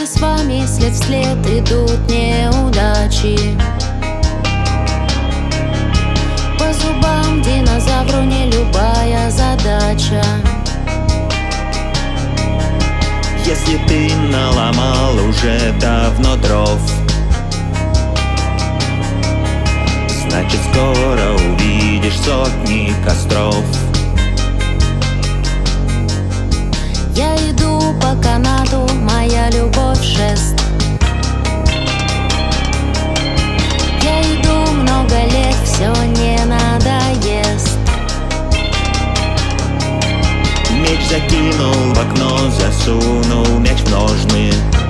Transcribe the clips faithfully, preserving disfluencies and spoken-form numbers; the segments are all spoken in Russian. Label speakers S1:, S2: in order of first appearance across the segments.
S1: же с вами след вслед идут неудачи. По зубам динозавру не любая задача.
S2: Если ты наломал уже давно дров, значит скоро увидишь сотни костров.
S1: Я иду по канату, моя любовь шест. Я иду много лет, все не надоест.
S2: Меч закинул в окно, засунул мяч в ножны.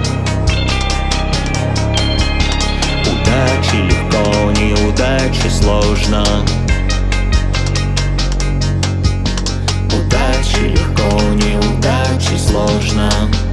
S2: Удачи легко, неудачи сложно. Удачи легко, неудачи сложно.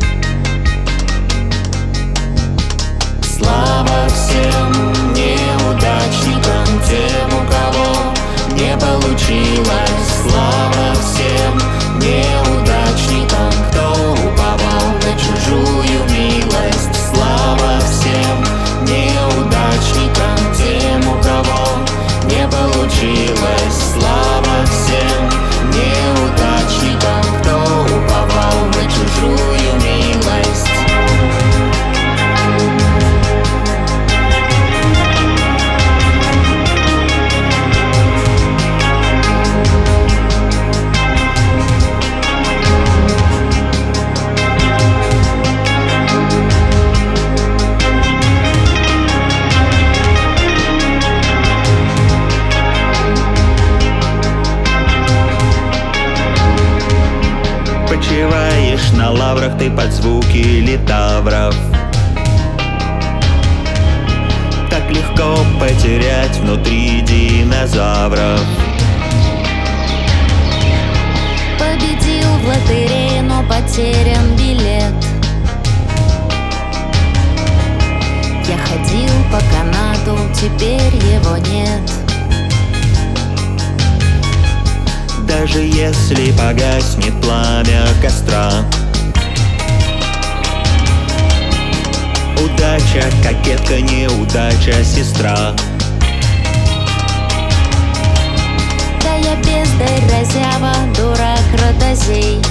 S2: Слава всем неудачникам, тем, у кого не получилось. Слава всем неудачникам, кто уповал на чужую милость. Слава всем неудачникам, тем, у кого не получилось. Слава всем неудачникам, кто уповал на чужую милость. Почиваешь на лаврах ты под звуки литавров. Так легко потерять внутри динозавров.
S1: Победил в лотерее, но потерян билет. Я ходил по канату, теперь его нет.
S2: Даже если погаснет пламя костра, удача, кокетка, неудача, сестра.
S1: Да я бездарь, разява, дурак, ротозей.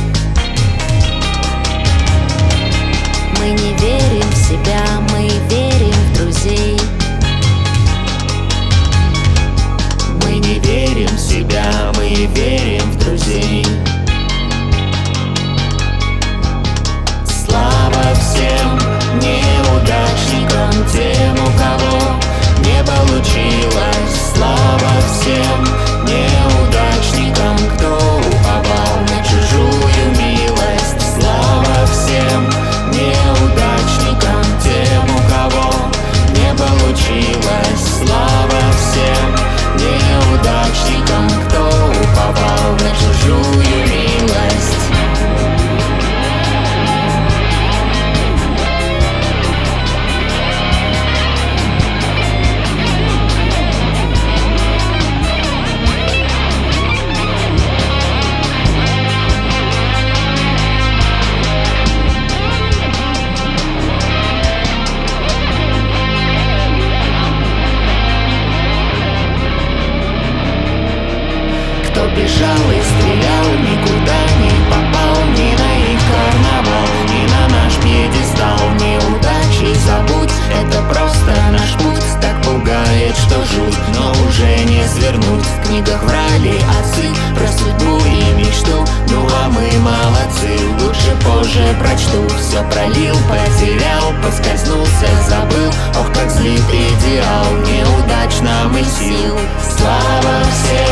S1: Мы не верим в себя, мы верим в друзей.
S2: Мы не верим в себя, мы верим в друзей. Слава всем неудачникам, тем, у кого не получилось. Слава всем неудачникам, кто уповал на чужую милость. Слава всем неудачникам, тем, у кого не получилось. Слава всем неудачникам, кто уповал на чужую милость. Кто бежал и стрелял, никуда не попал, ни на их карнавал, ни на наш пьедестал. Неудачи забудь, это просто наш путь. Так пугает, что жуть, но уже не свернуть. В книгах врали отцы про судьбу и мечту. Ну а мы молодцы, лучше позже прочту. Все пролил, потерял, поскользнулся, забыл. Ох, как злит идеал, неудачно мы сил. Слава всем